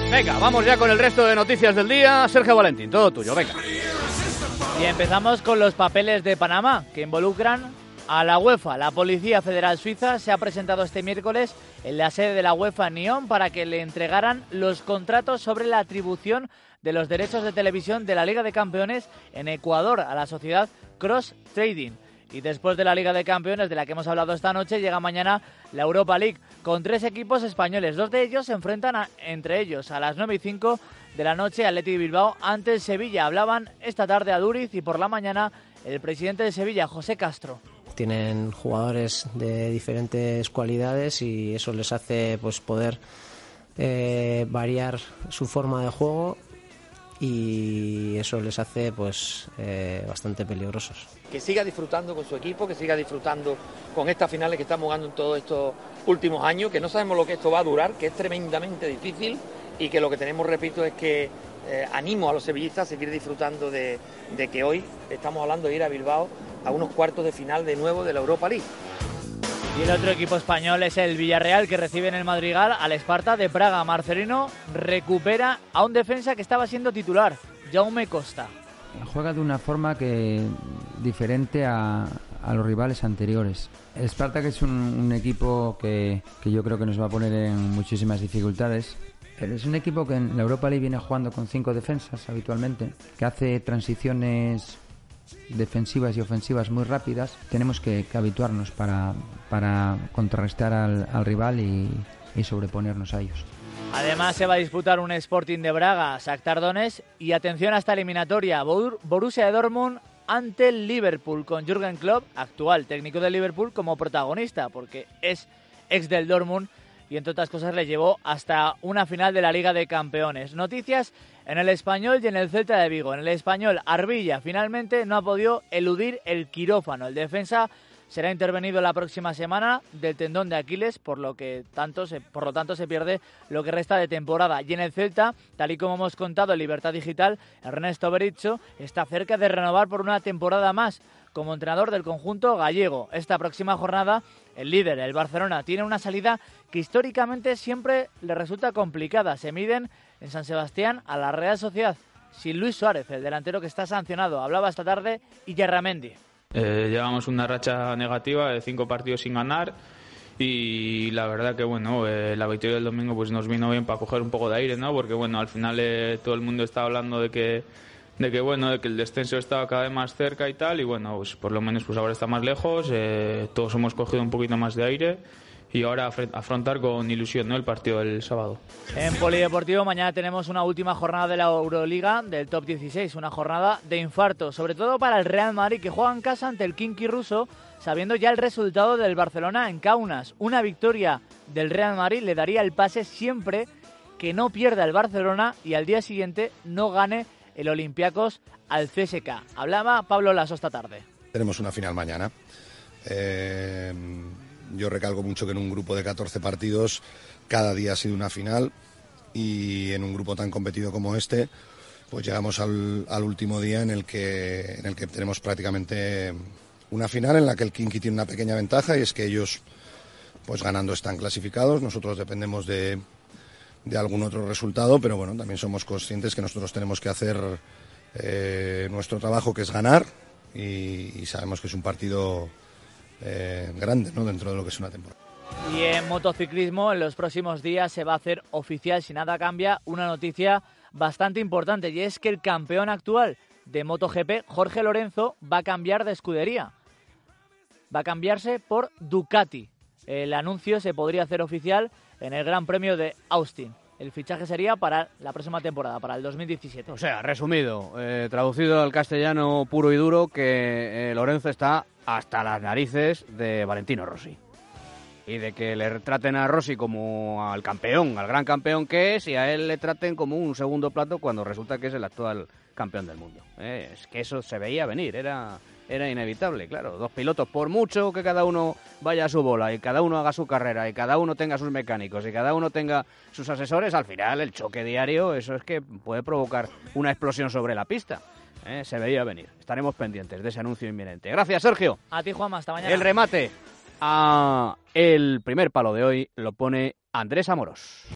Venga, vamos ya con el resto de noticias del día. Sergio Valentín, todo tuyo, venga. Y empezamos con los papeles de Panamá, que involucran a la UEFA. La Policía Federal Suiza se ha presentado este miércoles en la sede de la UEFA en Nyon para que le entregaran los contratos sobre la atribución de los derechos de televisión de la Liga de Campeones en Ecuador a la sociedad Cross Trading. Y después de la Liga de Campeones, de la que hemos hablado esta noche, llega mañana la Europa League, con 3 equipos españoles. 2 de ellos se enfrentan entre ellos a las 9:05 de la noche, Athletic Bilbao ante el Sevilla. Hablaban esta tarde a Duriz y por la mañana el presidente de Sevilla, José Castro. Tienen jugadores de diferentes cualidades y eso les hace pues poder variar su forma de juego, y eso les hace pues bastante peligrosos. Que siga disfrutando con su equipo, que siga disfrutando con estas finales que estamos jugando en todos estos últimos años, que no sabemos lo que esto va a durar, que es tremendamente difícil, y que lo que tenemos, repito, es que animo a los sevillistas a seguir disfrutando de que hoy estamos hablando de ir a Bilbao a unos cuartos de final de nuevo de la Europa League. Y el otro equipo español es el Villarreal, que recibe en el Madrigal al Esparta de Praga. Marcelino recupera a un defensa que estaba siendo titular, Jaume Costa. Juega de una forma diferente a los rivales anteriores. El Spartak es un equipo que yo creo que nos va a poner en muchísimas dificultades. Pero es un equipo que en la Europa League viene jugando con 5 defensas habitualmente, que hace transiciones defensivas y ofensivas muy rápidas. Tenemos que habituarnos para contrarrestar al rival y sobreponernos a ellos. Además se va a disputar un Sporting de Braga, Shakhtar Donetsk, y atención a esta eliminatoria, Borussia de Dortmund ante el Liverpool, con Jürgen Klopp, actual técnico del Liverpool, como protagonista, porque es ex del Dortmund y entre otras cosas le llevó hasta una final de la Liga de Campeones. Noticias en el Español y en el Celta de Vigo. En el Español, Arbilla finalmente no ha podido eludir el quirófano. El defensa será intervenido la próxima semana del tendón de Aquiles, por lo tanto se pierde lo que resta de temporada. Y en el Celta, tal y como hemos contado en Libertad Digital, Ernesto Berizzo está cerca de renovar por una temporada más como entrenador del conjunto gallego. Esta próxima jornada, el líder, el Barcelona, tiene una salida que históricamente siempre le resulta complicada. Se miden en San Sebastián a la Real Sociedad, sin Luis Suárez, el delantero que está sancionado. Hablaba esta tarde Illarramendi. Llevamos una racha negativa de 5 partidos sin ganar, y la verdad que bueno, la victoria del domingo pues nos vino bien para coger un poco de aire, ¿no? Porque bueno, al final todo el mundo está hablando de que el descenso estaba cada vez más cerca y tal, y bueno, pues por lo menos pues ahora está más lejos, todos hemos cogido un poquito más de aire y ahora afrontar con ilusión, ¿no?, el partido del sábado. En Polideportivo mañana tenemos una última jornada de la Euroliga del Top 16, una jornada de infarto, sobre todo para el Real Madrid, que juega en casa ante el Khimki ruso, sabiendo ya el resultado del Barcelona en Kaunas. Una victoria del Real Madrid le daría el pase siempre que no pierda el Barcelona y al día siguiente no gane el Olympiacos al CSKA. Hablaba Pablo Laso esta tarde. Tenemos una final mañana. Yo recalco mucho que en un grupo de 14 partidos cada día ha sido una final, y en un grupo tan competido como este pues llegamos al último día en el que tenemos prácticamente una final en la que el Khimki tiene una pequeña ventaja, y es que ellos pues ganando están clasificados. Nosotros dependemos de algún otro resultado, pero bueno, también somos conscientes que nosotros tenemos que hacer nuestro trabajo, que es ganar, y sabemos que es un partido grande, ¿no?, dentro de lo que es una temporada. Y en motociclismo, en los próximos días se va a hacer oficial, si nada cambia, una noticia bastante importante, y es que el campeón actual de MotoGP, Jorge Lorenzo, va a cambiar de escudería. Va a cambiarse por Ducati. El anuncio se podría hacer oficial en el Gran Premio de Austin. El fichaje sería para la próxima temporada, para el 2017. O sea, resumido, traducido al castellano puro y duro, que Lorenzo está hasta las narices de Valentino Rossi. Y de que le traten a Rossi como al campeón, al gran campeón que es, y a él le traten como un segundo plato cuando resulta que es el actual campeón del mundo. Es que eso se veía venir, era inevitable, claro. 2 pilotos, por mucho que cada uno vaya a su bola y cada uno haga su carrera y cada uno tenga sus mecánicos y cada uno tenga sus asesores, al final el choque diario, eso es que puede provocar una explosión sobre la pista. Se veía venir. Estaremos pendientes de ese anuncio inminente. Gracias, Sergio. A ti, Juanma, hasta mañana. El remate a el primer palo de hoy lo pone Andrés Amorós.